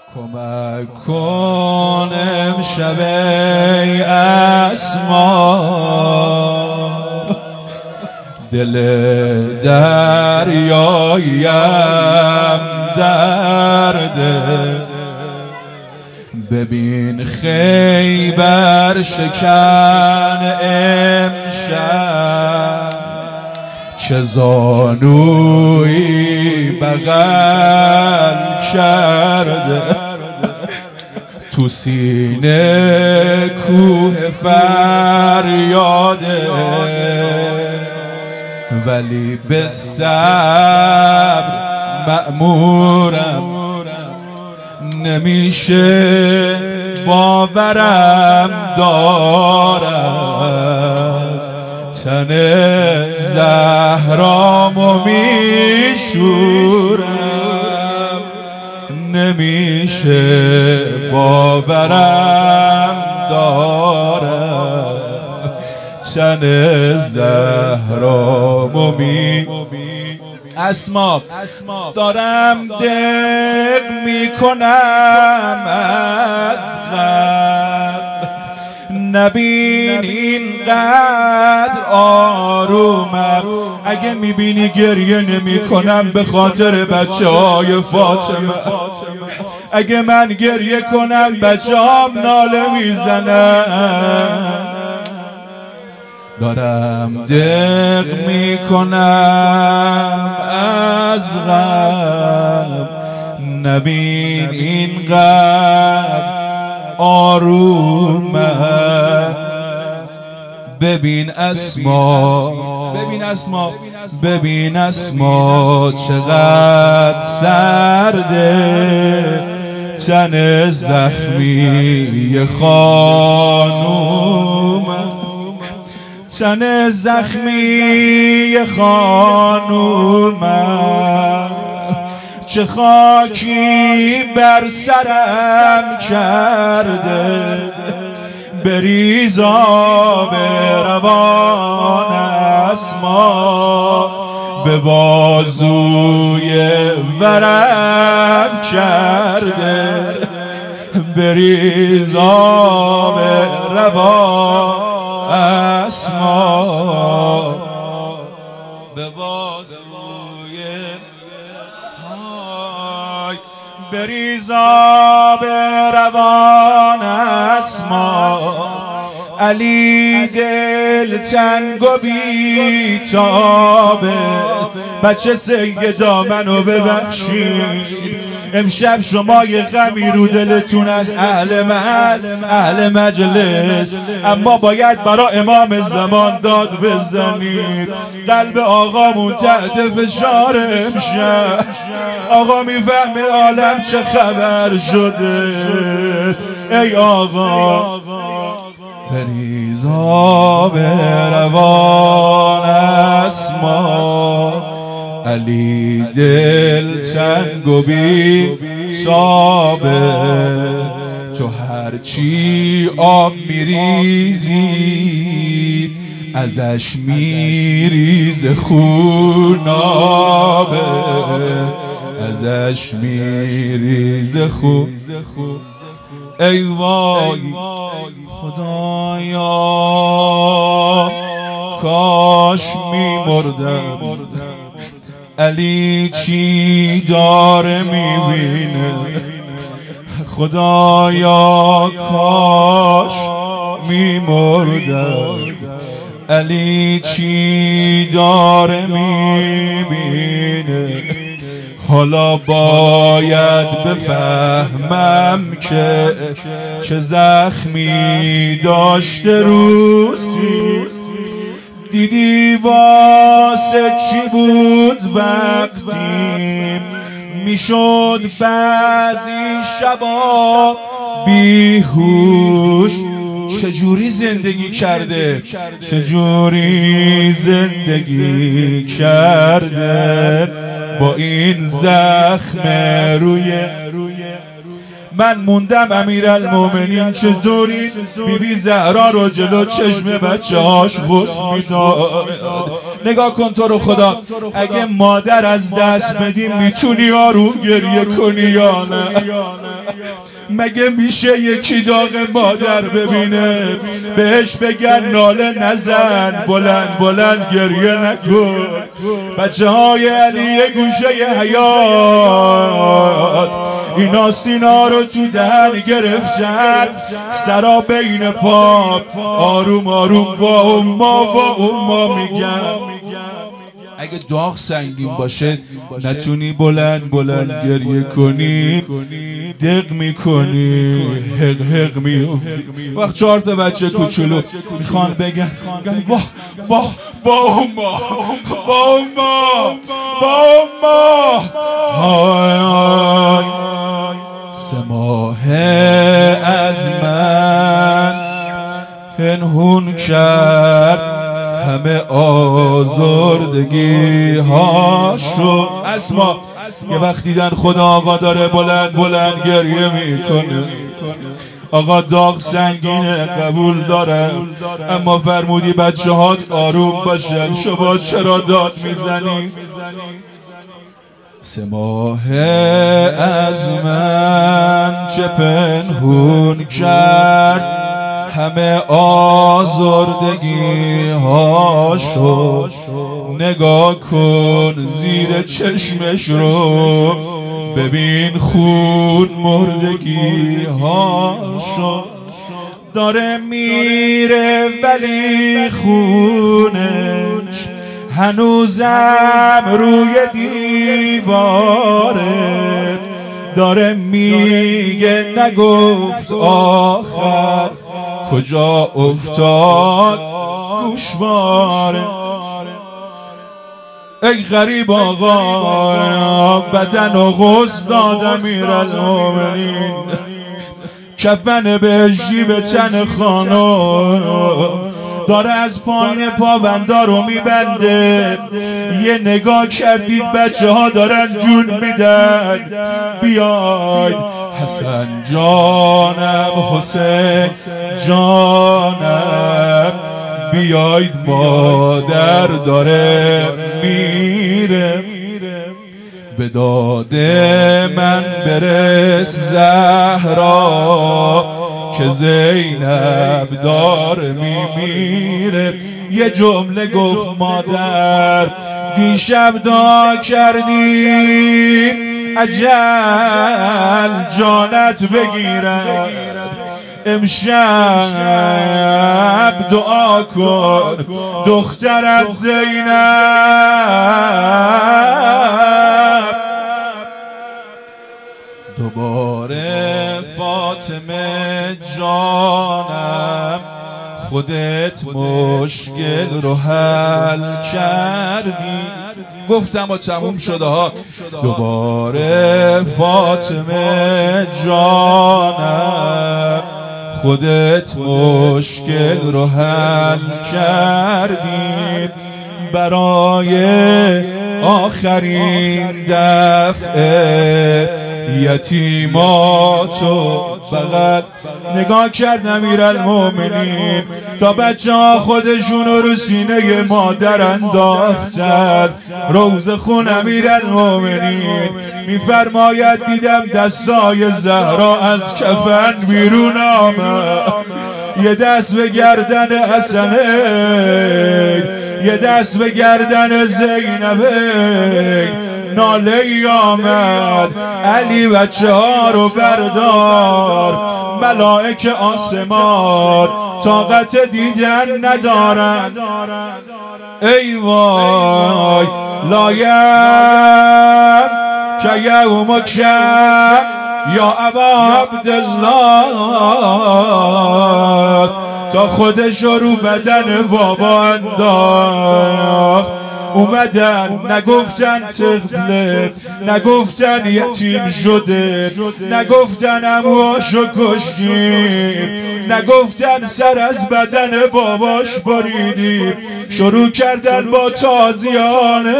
کمک کن امشب ای اسما، دل دریایم درده. ببین خیبر شکن امشب، چه زانویی بغل کرده. تو سینه کوه فریاده، ولی به صبر مأمورم. نمیشه باورم دارم، تن زهرامو میشورم. نمیشه باورم دارم، تن زهرامو اسما. دارم دق میکنم از غم، نبین اینقدر آرومم. اگه میبینی گریه نمیکنم به خاطر بچه های فاطمه. اگه من گریه کنم بچه هم ناله میزنم. دارم دق میکنم از غم، نبین اینقدر آرومم. ببین اسما، ببین اسما، ببین اسما چقدر سرده. تن زخمی خانومم، تن زخمی خانومم. چه خاکی بر سرم کرده، بریز آب روان اسما. به بازوی ورم کرده، بریز آب روان اسما. به بازوی بریز آب روان اسما. علی دل تنگ و بیتابه، بچه سیدا منو ببخشید. امشب شما یه غمی رو دلتون از اهل محل اهل مجلس، اما باید برا امام زمان داد بزنید. قلب آقامون تحت فشار امشب. آقا میفهمه عالم چه خبر شده. ای آقا بریز آب روان اسما. علی دل تنگ و بی‌تابه، تو هرچی آب میریزی ازش میریز خونابه. ازش میریز خون. ای وای خدایا کاش میمردم. علی چی داره میبینه. خدایا کاش میمردم. علی چی داره میبینه. حالا باید بفهمم که چه زخمی داشته روسی. دیدی واسه چی بود وقتی میشد بعضی شبا بیهوش. چجوری زندگی کرده، چجوری زندگی کرده با این زخم روی. من موندم امیرالمومنین چطوری بیبی زهرا رو جلو چشم بچه هاش غسل میداد. نگاه کن تو رو خدا، اگه مادر از دست بدیم میتونی آروم گریه کنی یا نه؟ مگه میشه یکی داغ مادر ببینه بهش بگن ناله نزن، بلند بلند گریه نکن؟ بچه های علی گوشه حیات اینا سینا رو تو دهن گرفتن، سرا بین پا آروم آروم با اما میگن. اگه داغ سنگین باشه نتونی بلند بلند گریه کنی، دق میکنی، حق میفتی. وقت 4 تا بچه کوچولو میخوان بگن با اما 3 ماه از من پنهون کرد همه آزردگی هاشو. اسما یه وقت دیدن خدا آقا داره بلند بلند گریه میکنه، آقا داغ سنگینه قبول داره، اما فرمودی بچه هات آروم باشن، شما چرا داد میزنی؟ 3 ماه از من چه پنهون کرد همه آزردگی هاشو. نگاه کن زیر چشمش رو، ببین خون مردگی هاشو. داره میره ولی خونش هنوزم روی دیواره، داره میگه نگفت آخر کجا افتاد گوشواره. ای غریب آقا بدن و غص داد امیرالمومنین، کفن به جیب تن خانم، داره از پایین پابندا رو میبنده. یه نگاه کردید بچه ها دارن جون میدن، بیاید حسن جانم، حسین جانم، بیاید مادر داره میره. به داد من برس زهرا که زینب داره میمیره. یه جمله گفت مادر دیشب دعا کردی اجل جانت بگیرم، امشب دعا کن دخترت زینب. دوباره فاطمه جانم خودت مشکل رو حل کردی. گفتم و تموم شده ها. دوباره فاطمه جانم خودت مشکل رو حل کردی. برای آخرین دفعه یتیماتو بغل نگاه کرد امیرالمومنین تا بچه ها خودشونو رو سینه مادر انداختن. روز خون امیرالمومنین میفرماید دیدم دستای زهرا از کفن بیرون آمد، یه دست به گردن حسنه، یه دست به گردن زینبه. ناله آمد علی بچه ها رو بردار، ملائک آسمان طاقت دیدن ندارن. ای وای لایم که یومک یا ابا عبدالله، تا خودش رو بدن بابا انداخت. اومدن نگفتن طفله، نگفتن یتیم شده، نگفتن امواشو کشتیم، نگفتن سر از بدن باباش بریدیم. شروع کردن با تازیانه،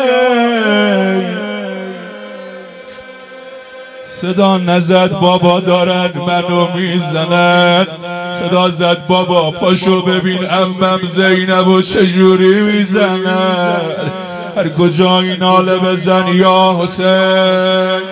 صدا نزد بابا دارن منو میزنن، صدا زد بابا پاشو ببین عمم زینب و چجوری میزند، هر کجا این ناله بزن یا حسین.